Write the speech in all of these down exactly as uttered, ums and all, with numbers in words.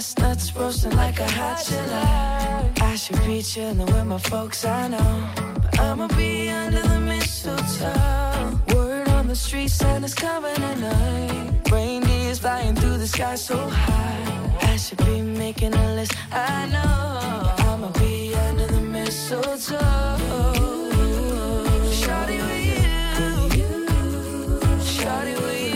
chestnuts roasting like a hot July. I should be chilling with my folks, I know, but I'ma be under the mistletoe. Word on the street, Santa's coming tonight. Reindeer's flying through the sky so high. I should be making a list, I know, but I'ma be under the mistletoe. Shawty with you, shawty with you.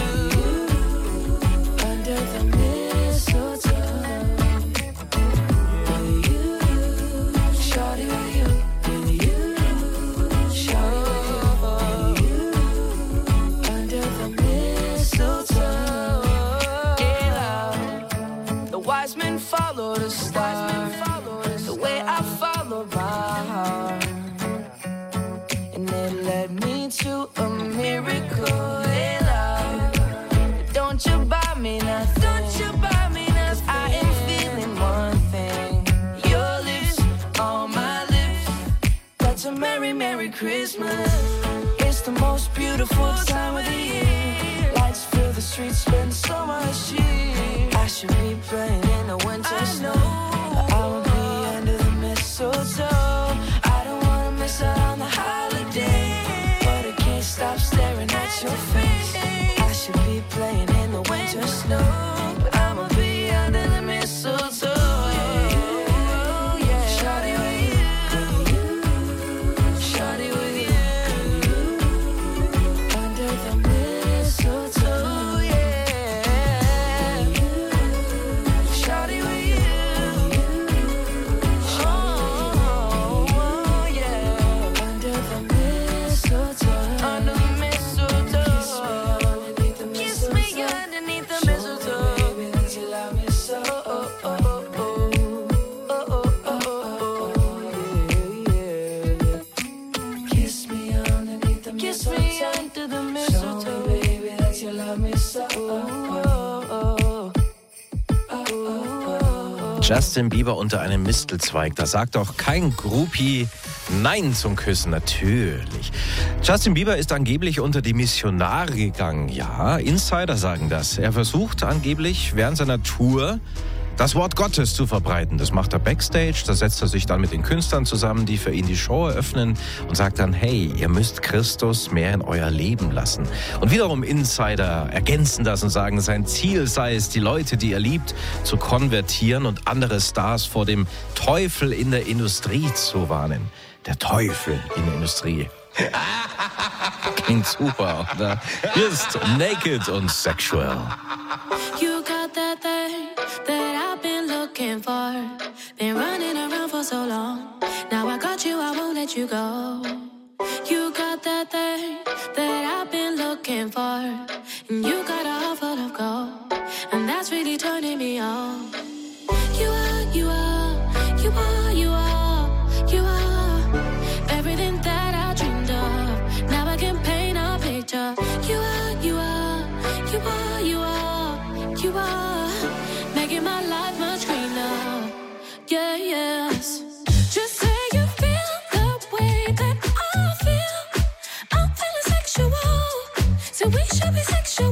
Follow the star, the way I follow my heart, and it led me to a miracle. Hey, love, don't you buy me nothing, don't you buy me nothing. I am feeling one thing, your lips on my lips. That's a merry, merry Christmas. It's the most beautiful time of the year. Lights fill the streets, spend so much cheer. I should be playing in the winter snow, but I will be under the mistletoe. I don't wanna miss out on the holiday, but I can't stop staring at your face. I should be playing in the winter snow, but I'ma be under the mistletoe. Justin Bieber unter einem Mistelzweig. Da sagt doch kein Groupie Nein zum Küssen. Natürlich. Justin Bieber ist angeblich unter die Missionare gegangen. Ja, Insider sagen das. Er versucht angeblich während seiner Tour das Wort Gottes zu verbreiten. Das macht er backstage, da setzt er sich dann mit den Künstlern zusammen, die für ihn die Show eröffnen und sagt dann, hey, ihr müsst Christus mehr in euer Leben lassen. Und wiederum Insider ergänzen das und sagen, sein Ziel sei es, die Leute, die er liebt, zu konvertieren und andere Stars vor dem Teufel in der Industrie zu warnen. Der Teufel in der Industrie. Klingt super, oder? Hier ist Naked und Sexual. You got that thing that I've been looking for. Been running around for so long. Now I got you, I won't let you go. You got that thing that I've been looking for. And you got a heart full of gold. And that's really turning me on. You are, you are, you are, you are, you are everything that I dreamed of. Now I can paint a picture. You are, you are, you are, you are, you are making my life much greener. Yeah, yes. Just say you feel the way that I feel. I'm feeling sexual, so we should be sexual.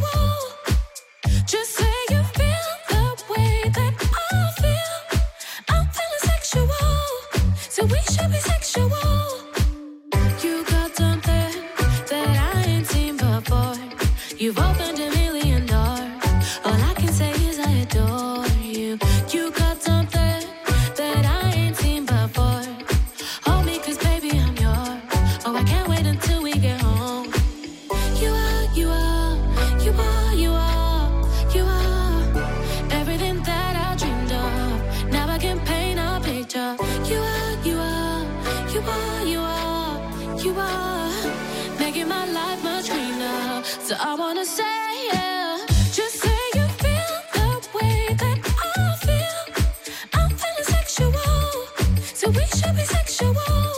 Just say you feel the way that I feel. I'm feeling sexual, so we should be sexual. You got something that I ain't seen before. You've opened a million doors. All I can say is I adore you. You got something that I ain't seen before. Hold me, cause baby I'm yours. Oh, I can't wait until we get home. You are, you are, you are, you are, you are everything that I dreamed of. Now I can paint a picture. You are, you are, you are, you are, you are making my life much greener. So I wanna say, yeah, just say you feel the way that I feel. I'm feeling sexual, so we should be sexual.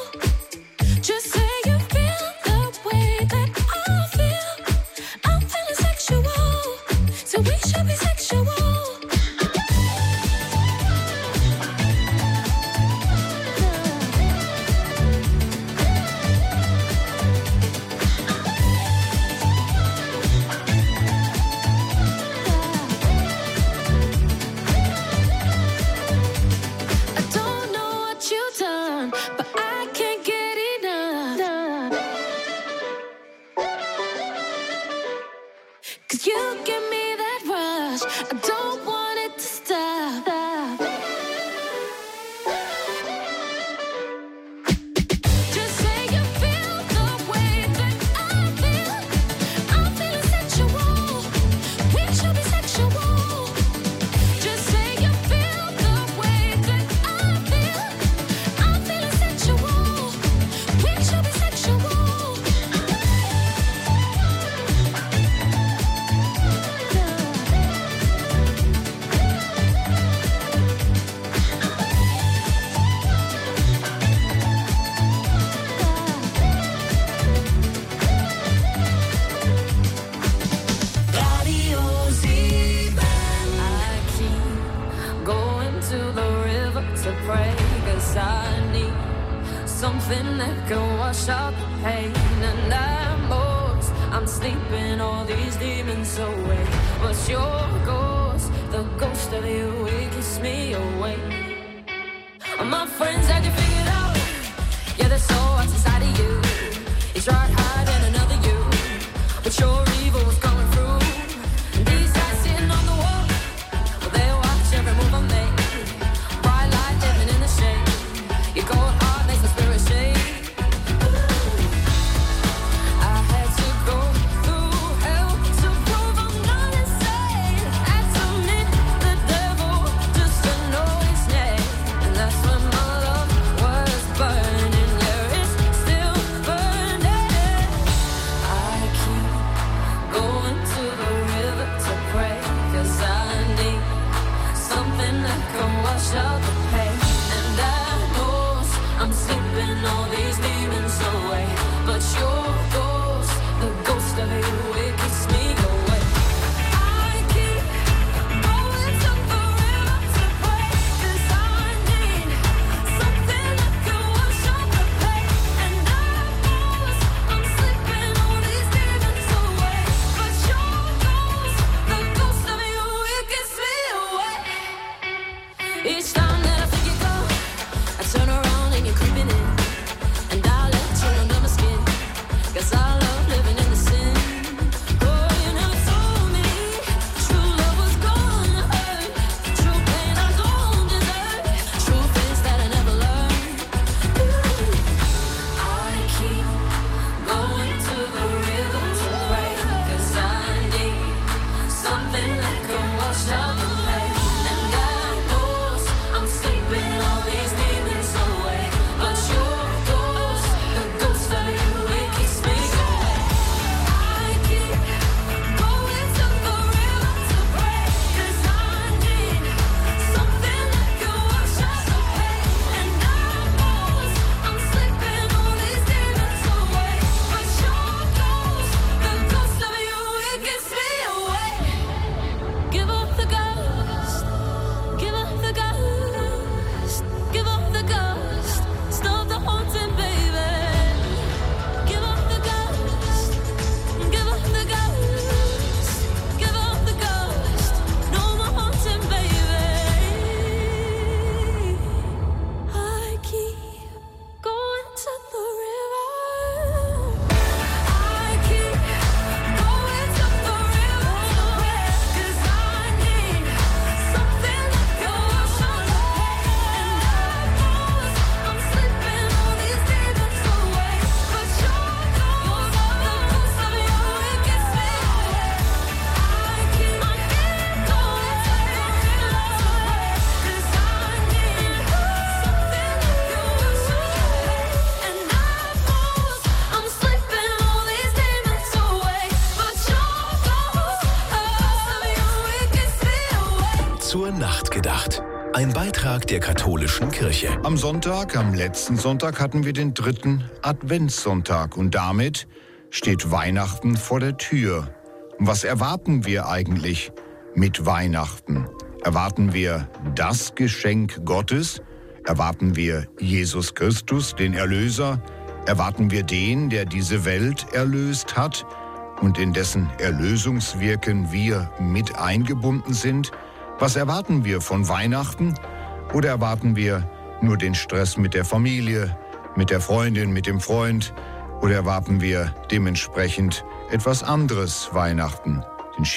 Just say you feel the way that I feel. I'm feeling sexual, so we should be sexual. 'Cause you give me that rush, I don't want it to stop. Just say you feel the way that I feel. I'm feeling sexual, we should be sexual. Just say you feel the way that I feel. I'm feeling sexual, we should be sexual. Radio Sieben. I keep going to the river to pray, 'cause I need something that can wash out the pain. And I'm lost, I'm sleeping all these demons away. But your ghost, the ghost of you, it keeps me awake. All my friends had you figured out. Yeah, there's so what's inside of you. It's right hiding another you, but your evil was coming through. And these guys sitting on the wall, well, they watch every move I make. Bright light living in the shade. Your cold heart makes the spirit shake. I had to go through hell to prove I'm not insane. Had to meet the devil just to know his name. And that's when my love was burning. Yeah, it's still burning. I keep going to the river to pray, 'cause I need something that can wash out the pain. And I know I'm sleeping all these demons away. But your ghost, the ghost of you, it keeps me awake. I keep going to the river to pray, 'cause I need something that can wash out the pain. And I know I'm sleeping all these demons away. But your ghost, the ghost of you, it keeps me awake. Each time that I think you go, I turn around and you're creeping in. And I let you under my skin, 'cause I love living in the sin. Oh, you never told me true love was gonna hurt. True pain I don't deserve. True things that I never learned. Ooh. I keep going to the river to pray, 'cause I need something that can wash out the pain. And I know I'm sleeping all these demons away. But your ghost, the ghost of you, it keeps me awake. I keep going to the river to pray, 'cause I need something that can wash out the pain. And I know I'm sleeping all these demons away. But your ghost, the ghost of you, it keeps me awake. Give up the ghost, give up the ghost, give up the ghost, stop the haunting, baby. Give up the ghost, give up the ghost, give up the ghost, no more haunting, baby. I keep going to the river. I keep going to the river to pray, 'cause I need something that can wash out the pain. And I know I'm sleeping all these demons away. But your ghost, the ghost of you, it gets me away. I keep going to the river to pray, 'cause I need something that can wash out the pain. And I know I'm sleeping all these demons away. But your ghost, the ghost of you, it gets me away. Zur Nacht gedacht. Ein Beitrag der katholischen Kirche. Am Sonntag, am letzten Sonntag, hatten wir den dritten Adventssonntag und damit steht Weihnachten vor der Tür. Und was erwarten wir eigentlich mit Weihnachten? Erwarten wir das Geschenk Gottes? Erwarten wir Jesus Christus, den Erlöser? Erwarten wir den, der diese Welt erlöst hat und in dessen Erlösungswirken wir mit eingebunden sind? Was erwarten wir von Weihnachten? Oder erwarten wir nur den Stress mit der Familie, mit der Freundin, mit dem Freund? Oder erwarten wir dementsprechend etwas anderes Weihnachten?